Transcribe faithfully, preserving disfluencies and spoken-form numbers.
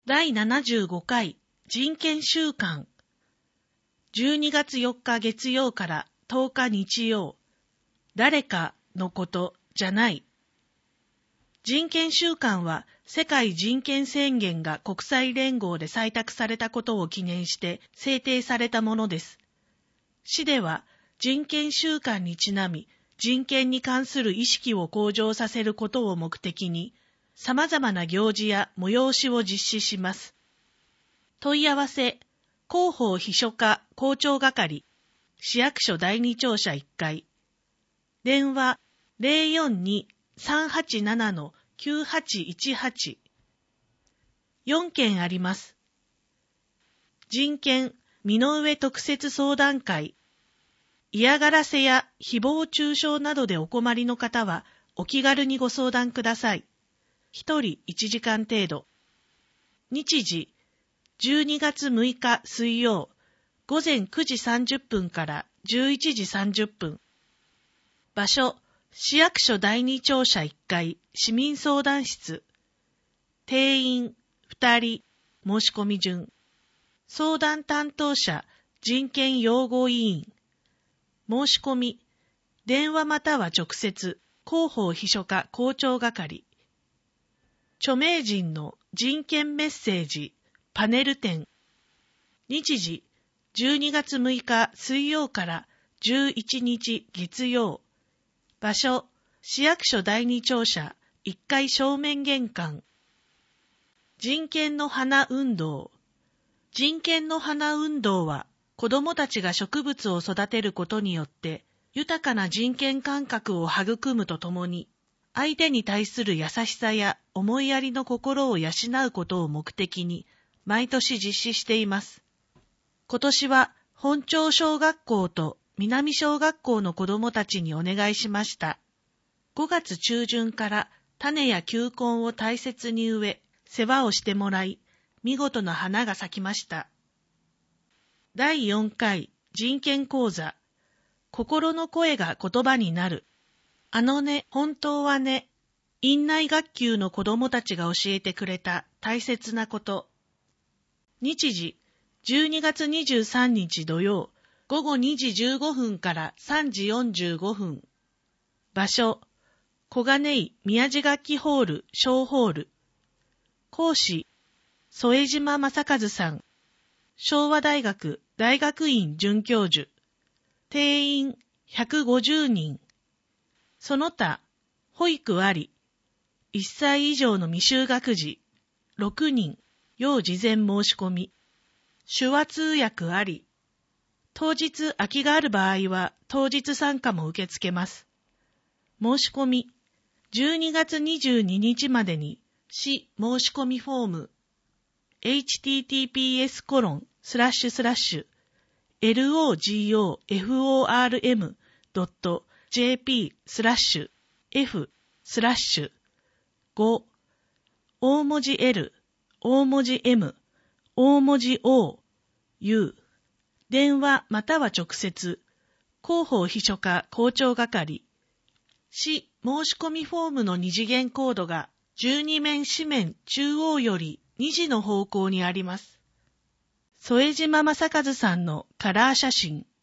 だいななじゅうごかい人権週間じゅうにがつよっか月曜からとおか日曜誰かのことじゃない。人権週間は世界人権宣言が国際連合で採択されたことを記念して制定されたものです。市では人権週間にちなみ人権に関する意識を向上させることを目的に様々な行事や催しを実施します。問い合わせ、広報秘書課校長係、市役所だいに庁舎いっかい、電話 ゼロよんに さんはちなな きゅうはちいちはち、よんけんあります。人権身の上特設相談会、嫌がらせや誹謗中傷などでお困りの方はお気軽にご相談ください。一人いちじかん程度。日時、じゅうにがつむいか水曜、午前くじさんじゅっぷんからじゅういちじさんじゅっぷん。場所、市役所だいに庁舎いっかい、市民相談室。定員、ふたり、申し込み順。相談担当者、人権擁護委員。申し込み、電話または直接、広報秘書課校長係。著名人の人権メッセージ、パネル展。日時、じゅうにがつむいか水曜からじゅういちにち月曜。場所、市役所だいに庁舎いっかい正面玄関。人権の花運動。人権の花運動は、子どもたちが植物を育てることによって、豊かな人権感覚を育むとともに、相手に対する優しさや思いやりの心を養うことを目的に、毎年実施しています。今年は本町小学校と南小学校の子どもたちにお願いしました。ごがつちゅうじゅんから種や球根を大切に植え、世話をしてもらい、見事な花が咲きました。だいよんかい人権講座、心の声が言葉になる。あのね、本当はね、院内学級の子どもたちが教えてくれた大切なこと。日時、じゅうにがつにじゅうさんにち土曜、ごごにじじゅうごふんからさんじよんじゅうごふん。場所、小金井宮地楽器ホール小ホール。講師、副島正和さん。昭和大学大学院准教授。定員ひゃくごじゅうにん。その他、保育あり。いっさい以上の未就学児、ろくにん、要事前申し込み。手話通訳あり。当日空きがある場合は、当日参加も受け付けます。申し込み、じゅうにがつにじゅうににちまでに、市申し込みフォーム、エイチティーティーピーエスコロンスラッシュスラッシュエルオージーオーエフオーアールエムドットジェーピースラッシュ F スラッシュご大文字 L 大文字 M 大文字 O U 電話または直接広報秘書課校長係市申し込みフォームの二次元コードがじゅうにめん紙面中央よりにじの方向にあります。副島正和さんのカラー写真